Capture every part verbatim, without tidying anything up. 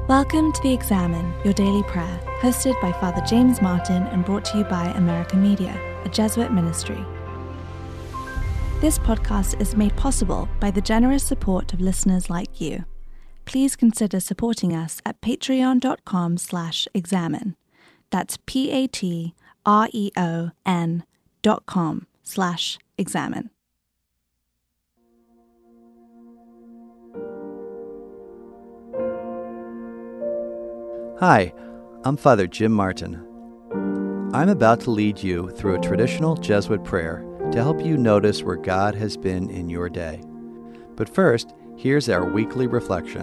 Welcome to The Examine, your daily prayer, hosted by Father James Martin and brought to you by America Media, a Jesuit ministry. This podcast is made possible by the generous support of listeners like you. Please consider supporting us at patreon.com slash examine. That's P-A-T-R-E-O-N dot com slash examine. Hi, I'm Father Jim Martin. I'm about to lead you through a traditional Jesuit prayer to help you notice where God has been in your day. But first, here's our weekly reflection.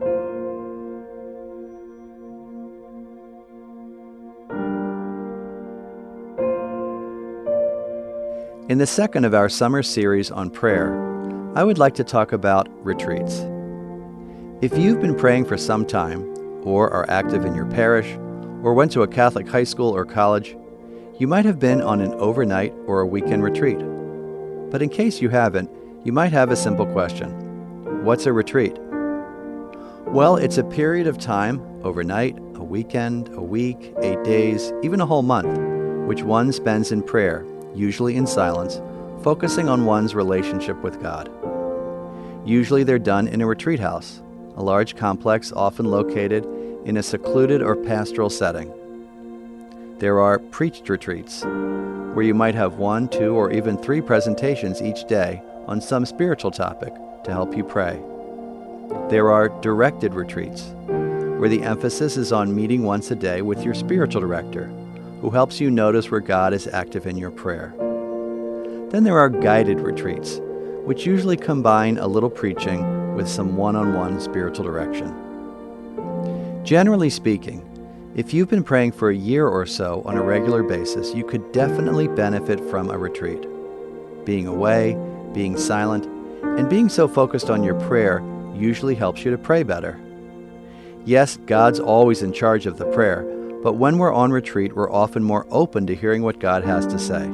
In the second of our summer series on prayer, I would like to talk about retreats. If you've been praying for some time, or are active in your parish, or went to a Catholic high school or college, you might have been on an overnight or a weekend retreat. But in case you haven't, you might have a simple question. What's a retreat? Well, it's a period of time, overnight, a weekend, a week, eight days, even a whole month, which one spends in prayer, usually in silence, focusing on one's relationship with God. Usually they're done in a retreat house, a large complex often located in a secluded or pastoral setting. There are preached retreats, where you might have one, two, or even three presentations each day on some spiritual topic to help you pray. There are directed retreats, where the emphasis is on meeting once a day with your spiritual director, who helps you notice where God is active in your prayer. Then there are guided retreats, which usually combine a little preaching with some one-on-one spiritual direction. Generally speaking, if you've been praying for a year or so on a regular basis, you could definitely benefit from a retreat. Being away, being silent, and being so focused on your prayer usually helps you to pray better. Yes, God's always in charge of the prayer, but when we're on retreat, we're often more open to hearing what God has to say.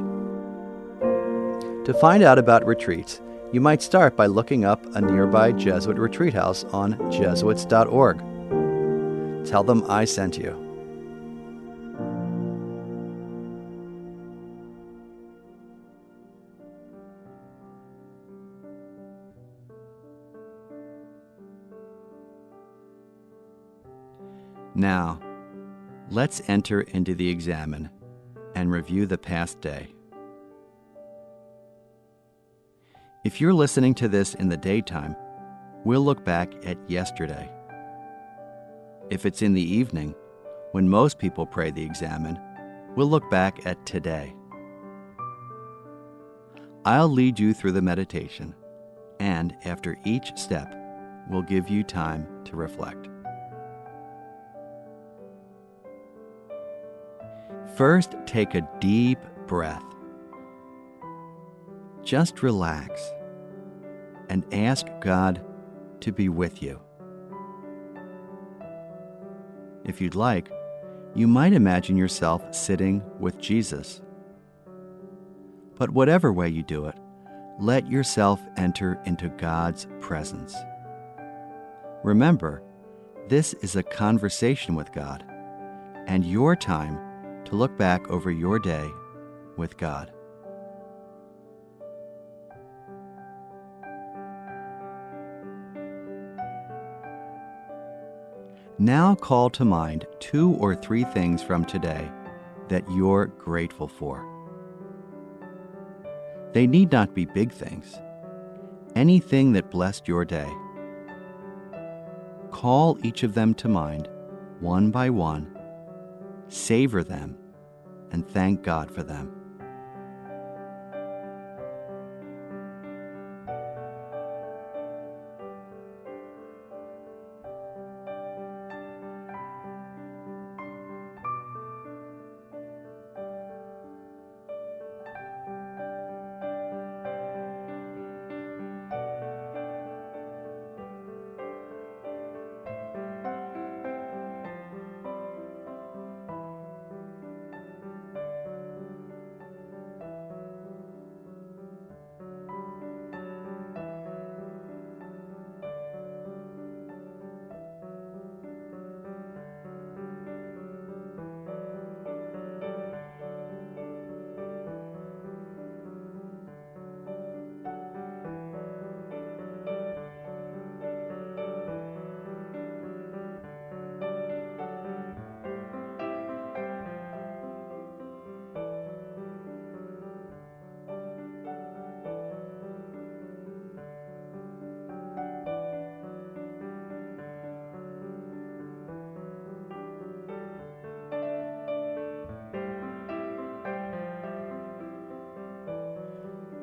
To find out about retreats, you might start by looking up a nearby Jesuit retreat house on jesuits dot org. Tell them I sent you. Now, let's enter into the Examine and review the past day. If you're listening to this in the daytime, we'll look back at yesterday. If it's in the evening, when most people pray the Examine, we'll look back at today. I'll lead you through the meditation, and after each step, we'll give you time to reflect. First, take a deep breath. Just relax and ask God to be with you. If you'd like, you might imagine yourself sitting with Jesus. But whatever way you do it, let yourself enter into God's presence. Remember, this is a conversation with God, and your time to look back over your day with God. Now call to mind two or three things from today that you're grateful for. They need not be big things. Anything that blessed your day. Call each of them to mind, one by one, savor them, and thank God for them.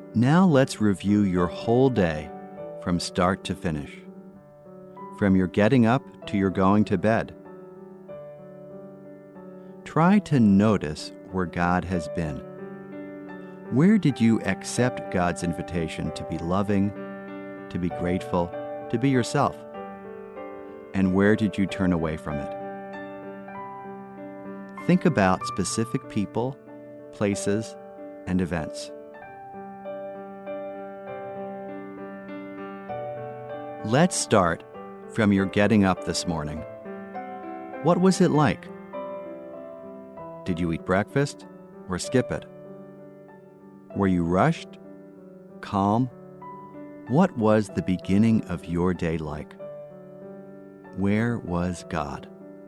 Now let's review your whole day from start to finish, from your getting up to your going to bed. Try to notice where God has been. Where did you accept God's invitation to be loving, to be grateful, to be yourself? And where did you turn away from it? Think about specific people, places, and events. Let's start from your getting up this morning. What was it like? Did you eat breakfast or skip it? Were you rushed? Calm? What was the beginning of your day like? Where was God?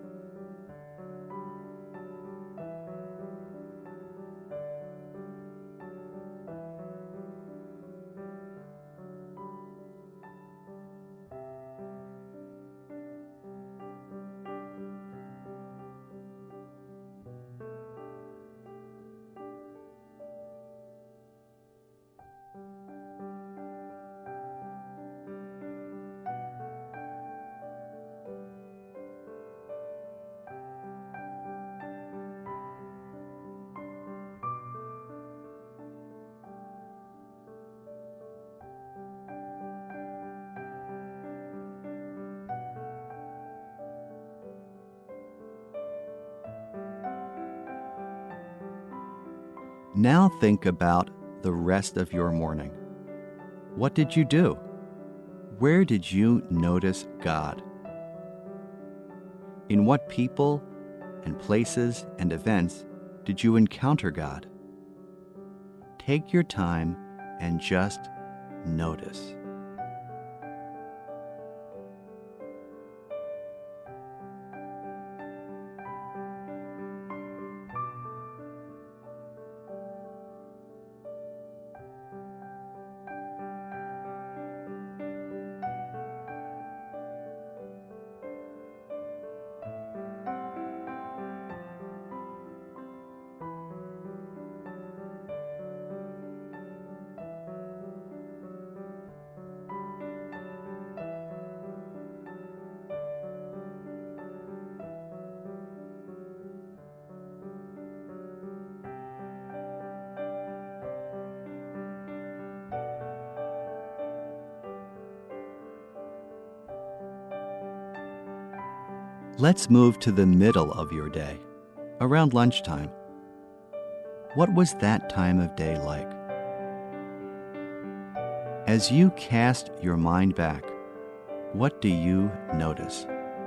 Now think about the rest of your morning. What did you do? Where did you notice God? In what people and places and events did you encounter God? Take your time and just notice. Let's move to the middle of your day, around lunchtime. What was that time of day like? As you cast your mind back, what do you notice?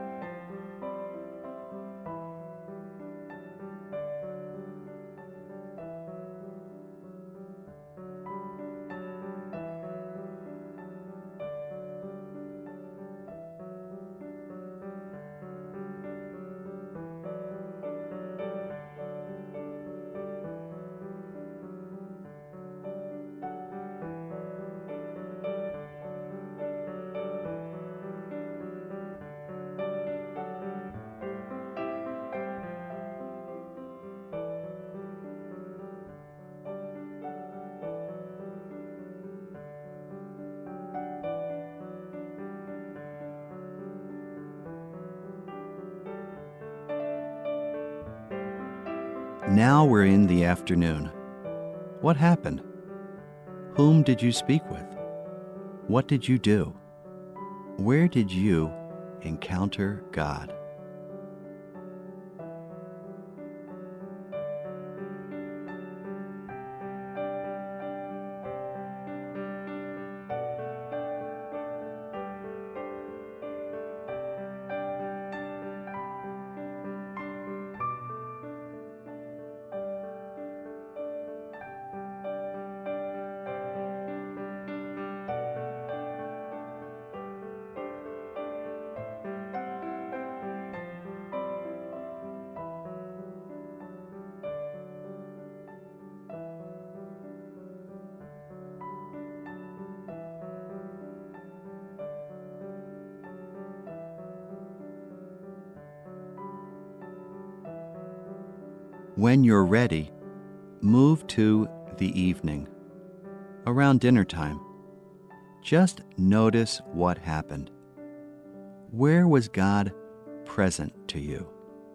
Now we're in the afternoon. What happened? Whom did you speak with? What did you do? Where did you encounter God? When you're ready, move to the evening. around dinner time. Just notice what happened. Where was God present to you?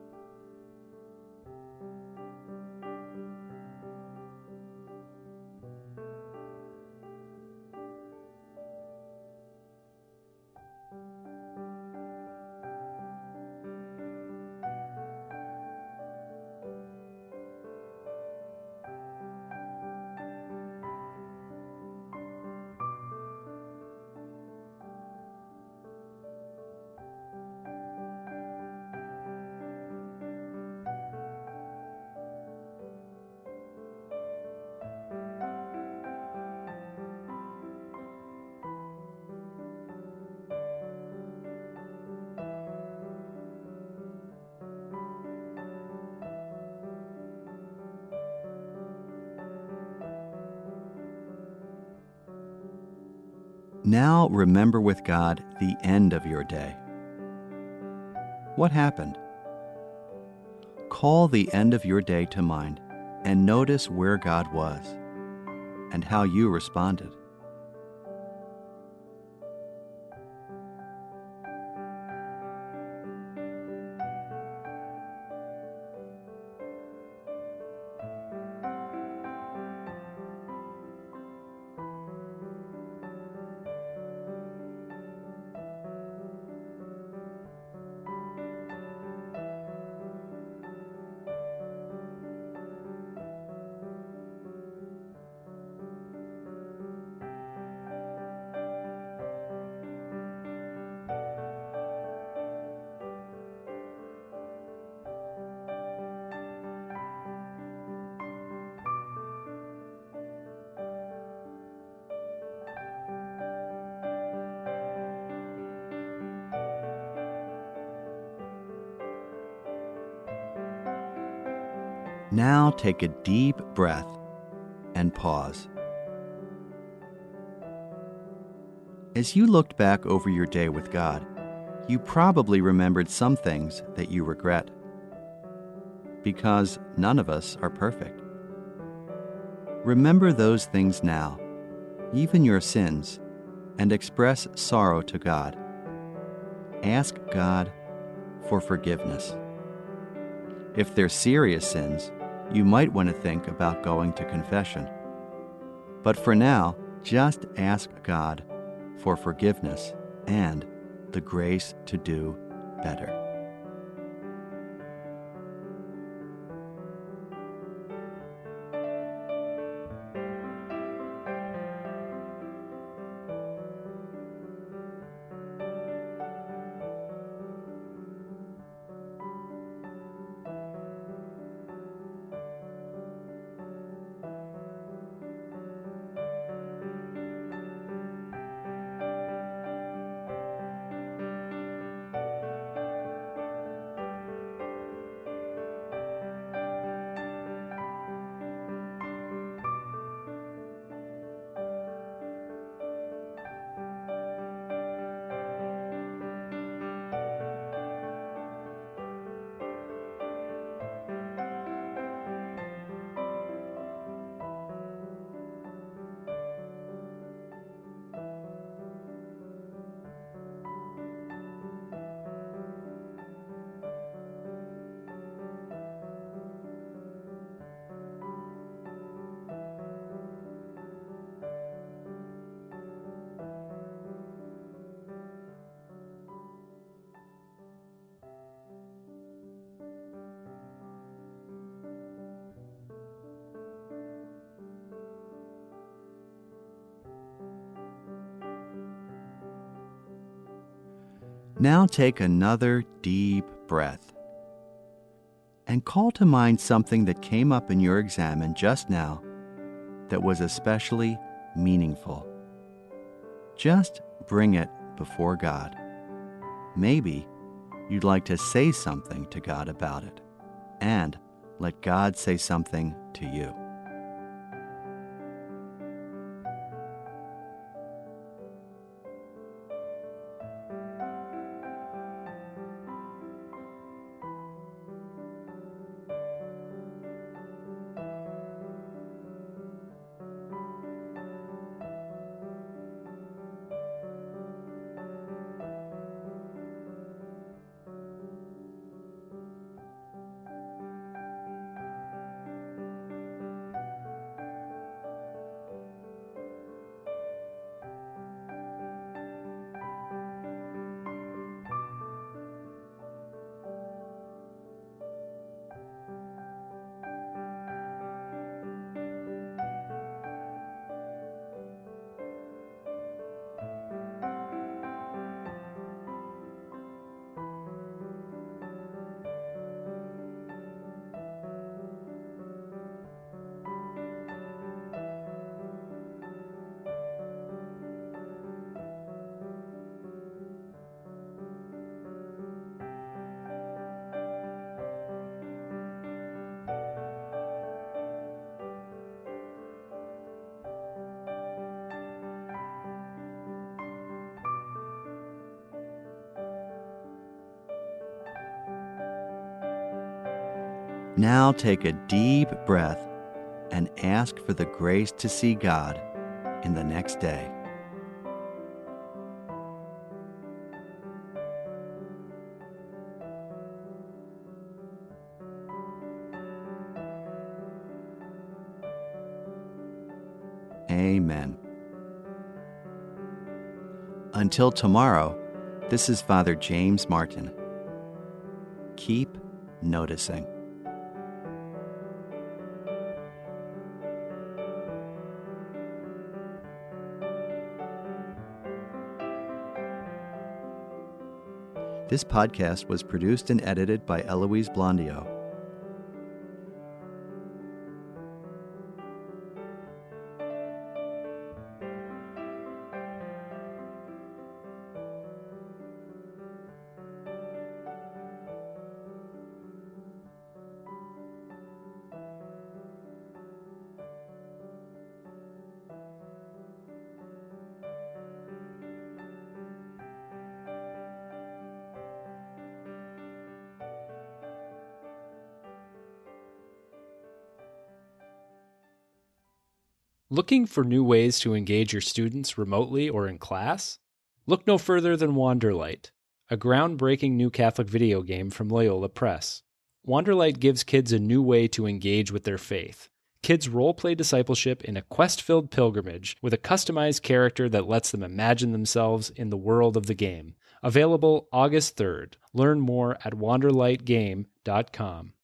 Now remember with God the end of your day. What happened? Call the end of your day to mind and notice where God was and how you responded. Now take a deep breath and pause. As you looked back over your day with God, you probably remembered some things that you regret, because none of us are perfect. Remember those things now, even your sins, and express sorrow to God. Ask God for forgiveness. If they're serious sins, you might want to think about going to confession. But for now, just ask God for forgiveness and the grace to do better. Now take another deep breath and call to mind something that came up in your examen just now that was especially meaningful. Just bring it before God. Maybe you'd like to say something to God about it, and let God say something to you. Now take a deep breath and ask for the grace to see God in the next day. Amen. Until tomorrow, this is Father James Martin. Keep noticing. This podcast was produced and edited by Eloise Blondio. Looking for new ways to engage your students remotely or in class? Look no further than Wanderlight, a groundbreaking new Catholic video game from Loyola Press. Wanderlight gives kids a new way to engage with their faith. Kids role-play discipleship in a quest-filled pilgrimage with a customized character that lets them imagine themselves in the world of the game. Available August third. Learn more at wanderlight game dot com.